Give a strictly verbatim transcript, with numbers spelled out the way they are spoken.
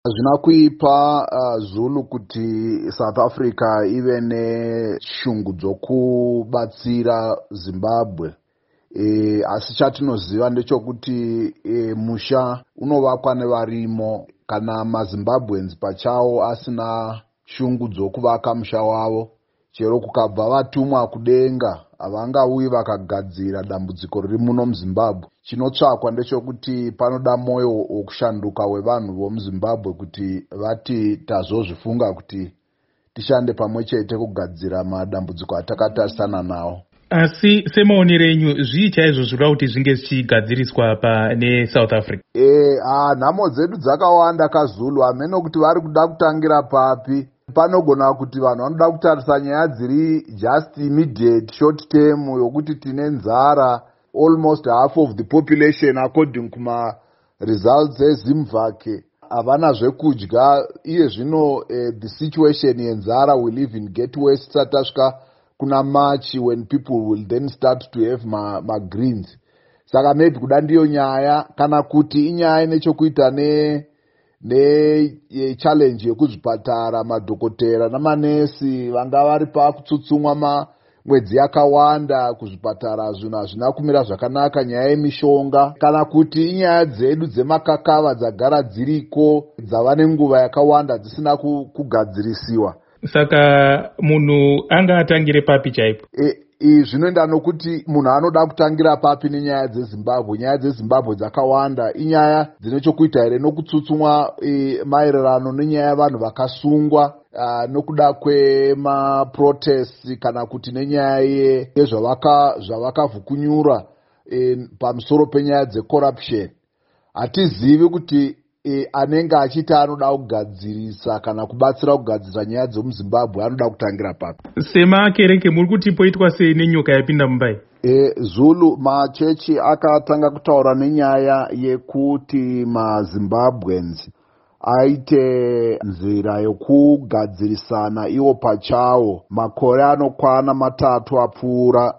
Hazvina kuipa uh, Zulu kuti South Africa ive neshungu dzokubatsira Zimbabwe. E, asi chatinoziva ndechokuti e, musha unovakwa nevarimo. Kana maZimbabweans pachawo asina shungu dzokuvaka musha wavo, chero kukabva vatumwa kudenga havangauyi vakagadzira dambudziko riri muno muZimbabwe. Chinotsvakwa ndechekuti panoda mwoyo wokushanduka wevanhu vomuZimbabwe kuti vati tazozvifunga kuti tishande pamwe chete kugadzira madambudziko atakatarisana nawo. Asi semaonero enyu zvii chaizvo zvinoda kuti zvinge zvichigadziriswa pa neSouth Africa? E, ah, nhamo dzedu dzakawanda kaZulu, hameno kuti vari kuda kutangira papi. Panogona kuti vanhu vanoda kutarisa nyaya dziri just immediate short term yokuti tine nzara, almost half of the population according kuma results eZimvake havana zvekudya. Iye zvino eh, the situation yenzara will even get worse tisati tasvika kuna March when people will then start to have ma, ma greens. Saka maybe kuda ndiyo nyaya, kana kuti inyaya nechokuita ne ne challenge yekuzvipatara, madhokotera namanesi vanga vari pakutsutsumwa ma mwedzi yakawanda kuzvipatara, zvinhu hazvina kumira zvakanaka, nyaya yemishonga, kana kuti inyaya dzedu dzemakakava dzagara dziriko dzava nenguva yakawanda dzisina kugadzirisiwa. Saka munhu anga atangire papi chaipo? E, e, zvinoenda nokuti munhu anoda kutangira papi nenyaya dzeZimbabwe. Nyaya dzeZimbabwe dzakawanda, inyaya dzine chokuita here nokutsutsumwa e, maererano nenyaya yavanhu vakasungwa uh, nokuda kwemaprotest, kana kuti nenyaya yezvavakavhukunyura e, pamusoro penyaya dzecorruption. Hatizivi kuti E, anenge achiti anoda kugadzirisa kana kubatsira kugadzirisa nyaya dzemuZimbabwe anoda kutangira papi. Semakereke muri kuti poitwa sei nenyoka yapinda mumbai? E, Zulu machechi akatanga kutaura nenyaya yekuti maZimbabweans aite nzira yokugadzirisana iwo pachawo makore anokwana matatu apfuura